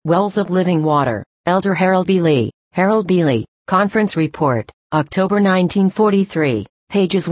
Wells of Living Water, Elder Harold B. Lee. Harold B. Lee, Conference Report, October 1943, pages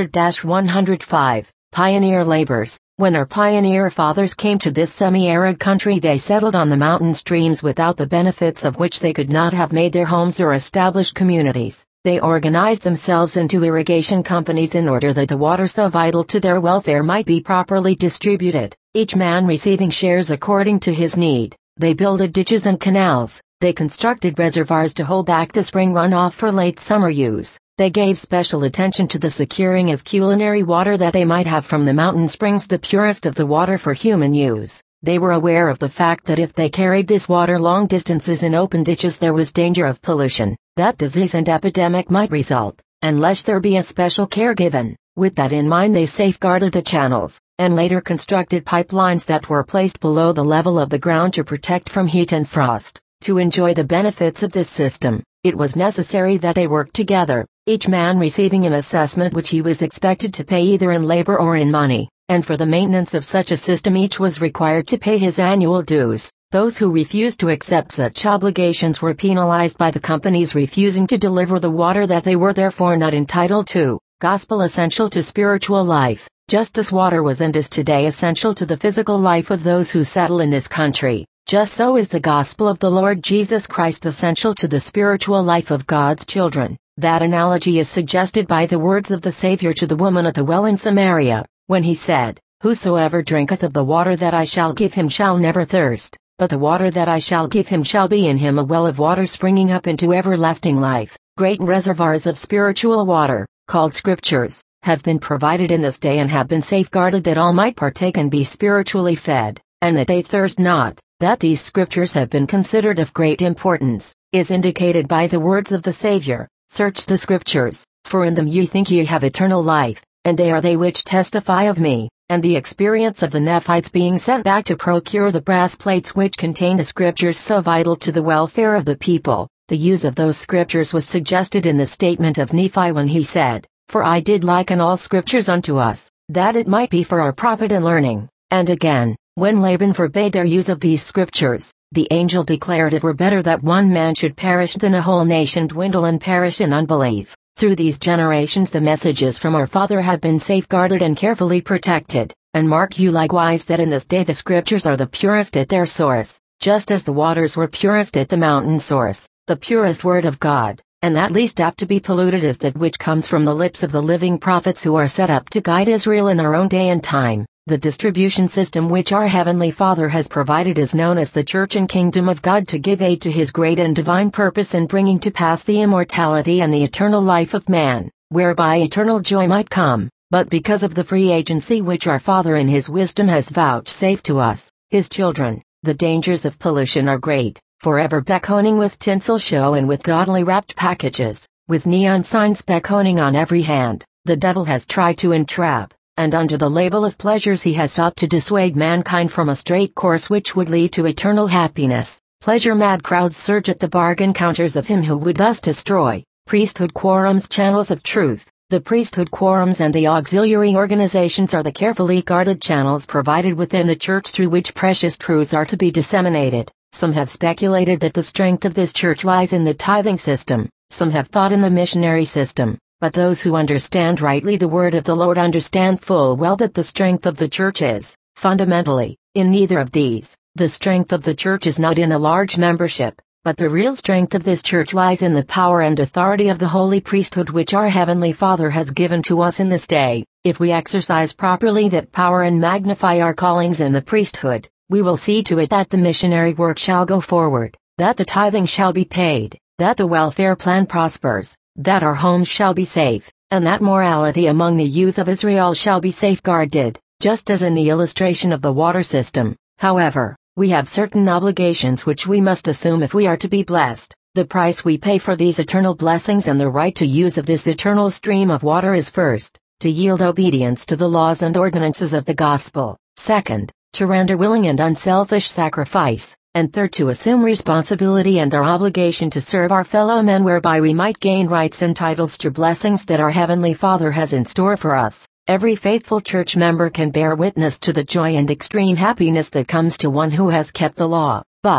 100-105, Pioneer Labors. When our pioneer fathers came to this semi-arid country, they settled on the mountain streams without the benefits of which they could not have made their homes or established communities. They organized themselves into irrigation companies in order that the water so vital to their welfare might be properly distributed, each man receiving shares according to his need. They builded ditches and canals. They constructed reservoirs to hold back the spring runoff for late summer use. They gave special attention to the securing of culinary water that they might have from the mountain springs, the purest of the water for human use. They were aware of the fact that if they carried this water long distances in open ditches, there was danger of pollution, that disease and epidemic might result, unless there be a special care given. With that in mind, they safeguarded the channels, and later constructed pipelines that were placed below the level of the ground to protect from heat and frost. To enjoy the benefits of this system, it was necessary that they worked together, each man receiving an assessment which he was expected to pay either in labor or in money, and for the maintenance of such a system each was required to pay his annual dues. Those who refused to accept such obligations were penalized by the companies refusing to deliver the water that they were therefore not entitled to. Gospel essential to spiritual life, just as water was and is today essential to the physical life of those who settle in this country. Just so is the gospel of the Lord Jesus Christ essential to the spiritual life of God's children. That analogy is suggested by the words of the Savior to the woman at the well in Samaria, when he said, "Whosoever drinketh of the water that I shall give him shall never thirst, but the water that I shall give him shall be in him a well of water springing up into everlasting life." Great reservoirs of spiritual water, called Scriptures, have been provided in this day and have been safeguarded that all might partake and be spiritually fed, and that they thirst not. That these Scriptures have been considered of great importance, is indicated by the words of the Savior, "Search the Scriptures, for in them ye think ye have eternal life, and they are they which testify of me." And the experience of the Nephites being sent back to procure the brass plates which contain the Scriptures so vital to the welfare of the people, the use of those Scriptures was suggested in the statement of Nephi when he said, "For I did liken all Scriptures unto us, that it might be for our profit and learning." And again, when Laban forbade their use of these Scriptures, the angel declared it were better that one man should perish than a whole nation dwindle and perish in unbelief. Through these generations the messages from our Father have been safeguarded and carefully protected, and mark you likewise that in this day the Scriptures are the purest at their source, just as the waters were purest at the mountain source, the purest word of God, and that least apt to be polluted is that which comes from the lips of the living prophets who are set up to guide Israel in our own day and time. The distribution system which our Heavenly Father has provided is known as the Church and Kingdom of God, to give aid to His great and divine purpose in bringing to pass the immortality and the eternal life of man, whereby eternal joy might come. But because of the free agency which our Father in His wisdom has vouchsafed to us, His children, the dangers of pollution are great, forever beckoning with tinsel show and with gaudily wrapped packages, with neon signs beckoning on every hand. The devil has tried to entrap, and under the label of pleasures he has sought to dissuade mankind from a straight course which would lead to eternal happiness. Pleasure-mad crowds surge at the bargain counters of him who would thus destroy priesthood quorums, channels of truth. The priesthood quorums and the auxiliary organizations are the carefully guarded channels provided within the church through which precious truths are to be disseminated. Some have speculated that the strength of this church lies in the tithing system, some have thought in the missionary system. But those who understand rightly the word of the Lord understand full well that the strength of the church is, fundamentally, in neither of these. The strength of the church is not in a large membership, but the real strength of this church lies in the power and authority of the holy priesthood which our Heavenly Father has given to us in this day. If we exercise properly that power and magnify our callings in the priesthood, we will see to it that the missionary work shall go forward, that the tithing shall be paid, that the welfare plan prospers, that our homes shall be safe, and that morality among the youth of Israel shall be safeguarded, just as in the illustration of the water system. However, we have certain obligations which we must assume if we are to be blessed. The price we pay for these eternal blessings and the right to use of this eternal stream of water is first, to yield obedience to the laws and ordinances of the gospel; second, to render willing and unselfish sacrifice; and third, to assume responsibility and our obligation to serve our fellow men, whereby we might gain rights and titles to blessings that our Heavenly Father has in store for us. Every faithful church member can bear witness to the joy and extreme happiness that comes to one who has kept the law. But,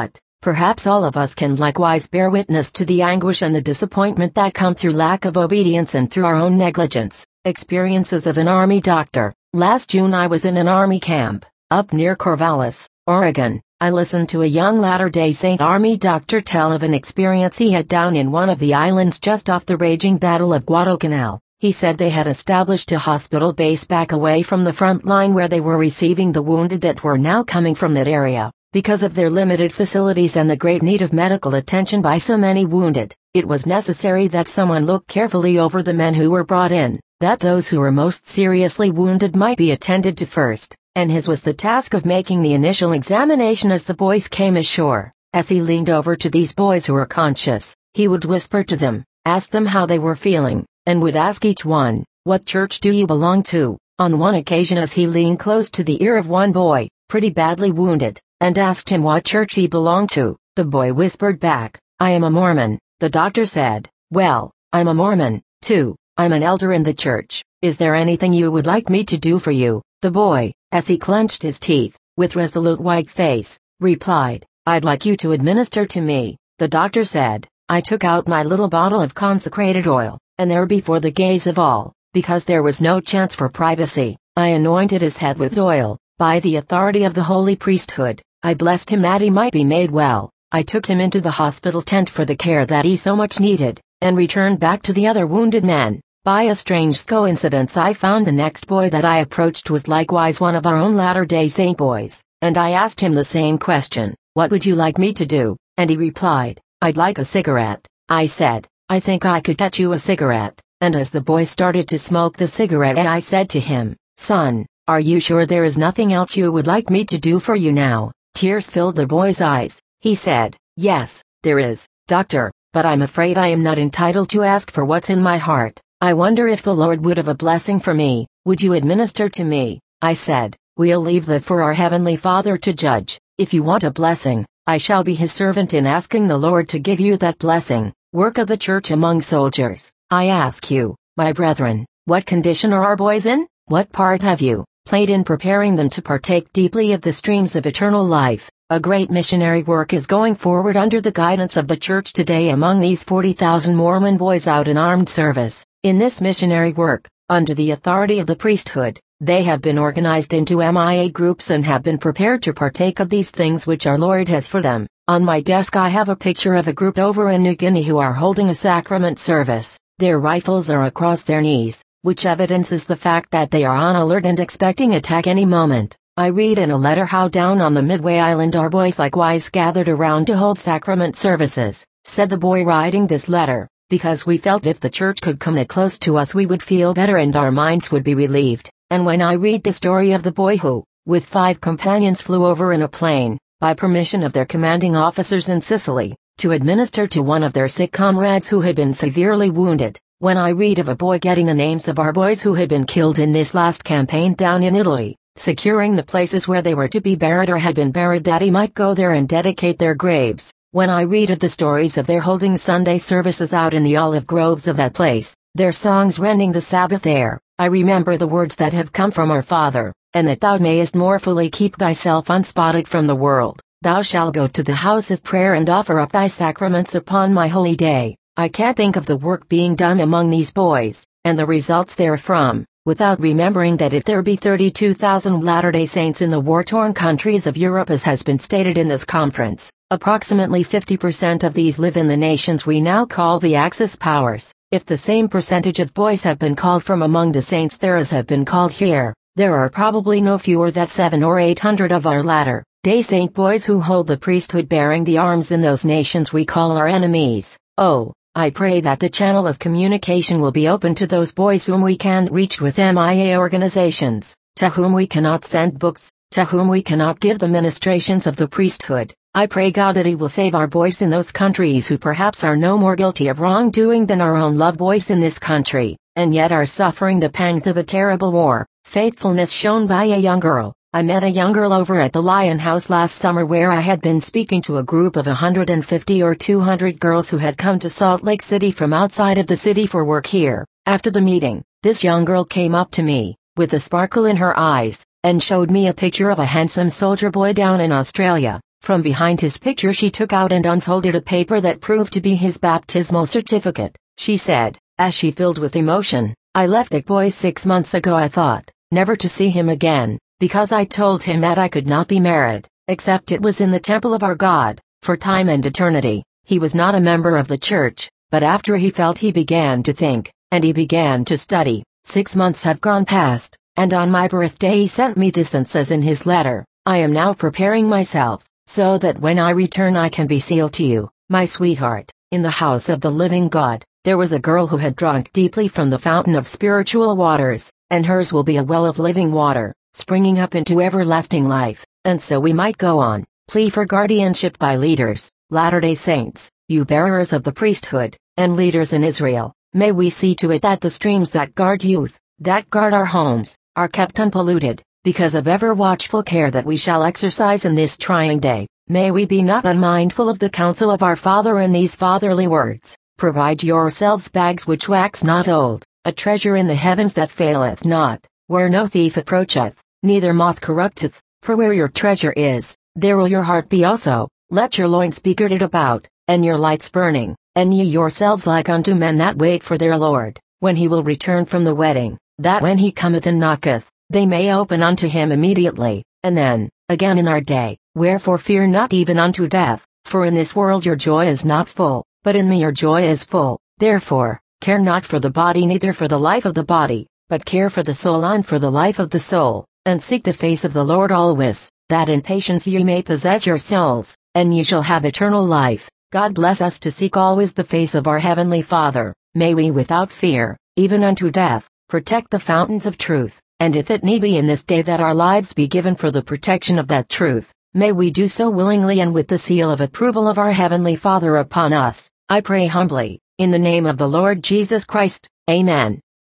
Perhaps all of us can likewise bear witness to the anguish and the disappointment that come through lack of obedience and through our own negligence. Experiences of an Army doctor. Last June I was in an Army camp, up near Corvallis, Oregon. I listened to a young Latter-day Saint Army doctor tell of an experience he had down in one of the islands just off the raging Battle of Guadalcanal. He said they had established a hospital base back away from the front line where they were receiving the wounded that were now coming from that area. Because of their limited facilities and the great need of medical attention by so many wounded, it was necessary that someone look carefully over the men who were brought in, that those who were most seriously wounded might be attended to first, and his was the task of making the initial examination as the boys came ashore. As he leaned over to these boys who were conscious, he would whisper to them, ask them how they were feeling, and would ask each one, "What church do you belong to?" On one occasion as he leaned close to the ear of one boy, pretty badly wounded, and asked him what church he belonged to, the boy whispered back, "I am a Mormon." The doctor said, "Well, I'm a Mormon, too. I'm an elder in the church. Is there anything you would like me to do for you?" The boy, as he clenched his teeth, with resolute white face, replied, "I'd like you to administer to me." The doctor said, I took out my little bottle of consecrated oil, and there before the gaze of all, because there was no chance for privacy, I anointed his head with oil. By the authority of the holy priesthood, I blessed him that he might be made well. I took him into the hospital tent for the care that he so much needed, and returned back to the other wounded men. By a strange coincidence I found the next boy that I approached was likewise one of our own Latter-day Saint boys, and I asked him the same question, "What would you like me to do?" And he replied, "I'd like a cigarette." I said, "I think I could get you a cigarette," and as the boy started to smoke the cigarette I said to him, "Son, are you sure there is nothing else you would like me to do for you now?" Tears filled the boy's eyes. He said, "Yes, there is, doctor, but I'm afraid I am not entitled to ask for what's in my heart. I wonder if the Lord would have a blessing for me. Would you administer to me?" I said, "We'll leave that for our Heavenly Father to judge. If you want a blessing, I shall be his servant in asking the Lord to give you that blessing." Work of the church among soldiers. I ask you, my brethren, what condition are our boys in? What part have you played in preparing them to partake deeply of the streams of eternal life? A great missionary work is going forward under the guidance of the church today among these 40,000 Mormon boys out in armed service. In this missionary work, under the authority of the priesthood, they have been organized into MIA groups and have been prepared to partake of these things which our Lord has for them. On my desk I have a picture of a group over in New Guinea who are holding a sacrament service. Their rifles are across their knees, which evidences the fact that they are on alert and expecting attack any moment. I read in a letter how down on the Midway Island our boys likewise gathered around to hold sacrament services. Said the boy writing this letter, "Because we felt if the church could come that close to us we would feel better and our minds would be relieved." And when I read the story of the boy who, with 5 companions flew over in a plane, by permission of their commanding officers in Sicily, to administer to one of their sick comrades who had been severely wounded, when I read of a boy getting the names of our boys who had been killed in this last campaign down in Italy, securing the places where they were to be buried or had been buried that he might go there and dedicate their graves, when I read of the stories of their holding Sunday services out in the olive groves of that place, their songs rending the Sabbath air, I remember the words that have come from our Father, and that thou mayest more fully keep thyself unspotted from the world, thou shalt go to the house of prayer and offer up thy sacraments upon my holy day. I can't think of the work being done among these boys, and the results therefrom, without remembering that if there be 32,000 Latter-day Saints in the war-torn countries of Europe as has been stated in this conference, approximately 50% of these live in the nations we now call the Axis powers. If the same percentage of boys have been called from among the saints there as have been called here, there are probably no fewer than 700 or 800 of our Latter-day Saint boys who hold the priesthood bearing the arms in those nations we call our enemies. Oh, I pray that the channel of communication will be open to those boys whom we can't reach with MIA organizations, to whom we cannot send books, to whom we cannot give the ministrations of the priesthood. I pray God that He will save our boys in those countries who perhaps are no more guilty of wrongdoing than our own loved boys in this country, and yet are suffering the pangs of a terrible war. Faithfulness shown by a young girl. I met a young girl over at the Lion House last summer where I had been speaking to a group of 150 or 200 girls who had come to Salt Lake City from outside of the city for work here. After the meeting, this young girl came up to me, with a sparkle in her eyes, and showed me a picture of a handsome soldier boy down in Australia. From behind his picture she took out and unfolded a paper that proved to be his baptismal certificate. She said, as she filled with emotion, "I left that boy 6 months ago. I thought never to see him again, because I told him that I could not be married, except it was in the temple of our God, for time and eternity." He was not a member of the church, but after he felt, he began to think, and he began to study. 6 months have gone past, and on my birthday he sent me this and says in his letter, "I am now preparing myself, so that when I return I can be sealed to you, my sweetheart." In the house of the living God, there was a girl who had drunk deeply from the fountain of spiritual waters, and hers will be a well of living water, springing up into everlasting life. And so we might go on. Plea for guardianship by leaders, Latter-day Saints, you bearers of the priesthood, and leaders in Israel. May we see to it that the streams that guard youth, that guard our homes, are kept unpolluted, because of ever watchful care that we shall exercise in this trying day. May we be not unmindful of the counsel of our Father in these fatherly words. Provide yourselves bags which wax not old, a treasure in the heavens that faileth not, where no thief approacheth, neither moth corrupteth, for where your treasure is, there will your heart be also. Let your loins be girded about, and your lights burning, and ye yourselves like unto men that wait for their Lord, when he will return from the wedding, that when he cometh and knocketh, they may open unto him immediately. And then, again in our day, wherefore fear not even unto death, for in this world your joy is not full, but in me your joy is full. Therefore, care not for the body neither for the life of the body, but care for the soul and for the life of the soul, and seek the face of the Lord always, that in patience ye may possess your souls, and ye shall have eternal life. God bless us to seek always the face of our Heavenly Father. May we without fear, even unto death, protect the fountains of truth, and if it need be in this day that our lives be given for the protection of that truth, may we do so willingly and with the seal of approval of our Heavenly Father upon us. I pray humbly, in the name of the Lord Jesus Christ. Amen.